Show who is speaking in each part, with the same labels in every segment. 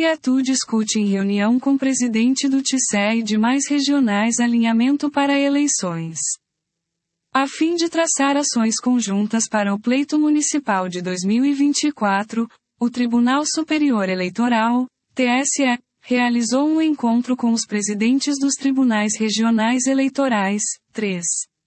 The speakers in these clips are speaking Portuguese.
Speaker 1: TRE-TU discute em reunião com presidente do TCE e demais regionais alinhamento para eleições. A fim de traçar ações conjuntas para o pleito municipal de 2024, o Tribunal Superior Eleitoral, TSE, realizou um encontro com os presidentes dos tribunais regionais eleitorais, 3.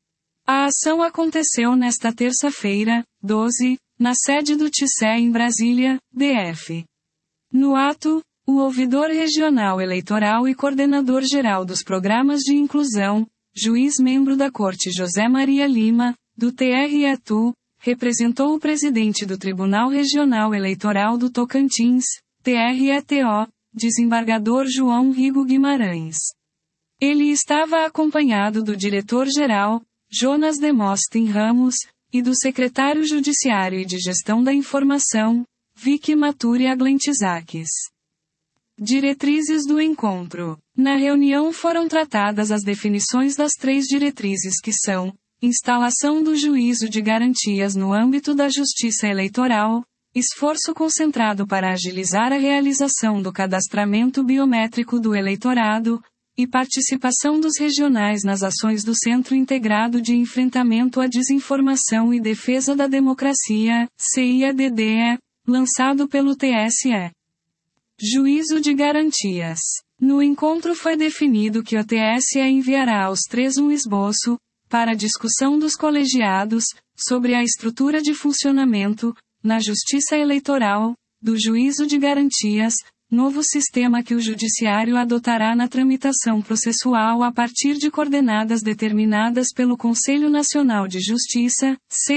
Speaker 1: A ação aconteceu nesta terça-feira, 12, na sede do TCE em Brasília, DF. No ato, o ouvidor regional eleitoral e coordenador-geral dos programas de inclusão, juiz membro da Corte José Maria Lima, do TRE-TU, representou o presidente do Tribunal Regional Eleitoral do Tocantins, TRE-TO, desembargador João Rigo Guimarães. Ele estava acompanhado do diretor-geral, Jonas Demóstenes Ramos, e do secretário Judiciário e de Gestão da Informação, Vicky Maturi Aglentizakis. Diretrizes do encontro. Na reunião foram tratadas as definições das 3 diretrizes que são: instalação do juízo de garantias no âmbito da justiça eleitoral, esforço concentrado para agilizar a realização do cadastramento biométrico do eleitorado, e participação dos regionais nas ações do Centro Integrado de Enfrentamento à Desinformação e Defesa da Democracia, CIADDE, lançado pelo TSE. Juízo de garantias. No encontro foi definido que o TSE enviará aos 3 um esboço, para discussão dos colegiados, sobre a estrutura de funcionamento, na Justiça Eleitoral, do Juízo de Garantias, novo sistema que o Judiciário adotará na tramitação processual a partir de coordenadas determinadas pelo Conselho Nacional de Justiça,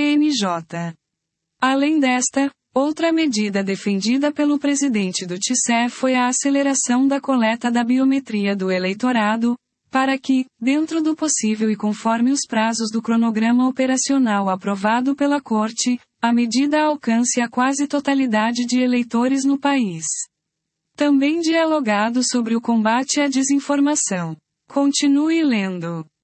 Speaker 1: CNJ. Além desta, outra medida defendida pelo presidente do TCE foi a aceleração da coleta da biometria do eleitorado, para que, dentro do possível e conforme os prazos do cronograma operacional aprovado pela Corte, a medida alcance a quase totalidade de eleitores no país. Também dialogado sobre o combate à desinformação. Continue lendo.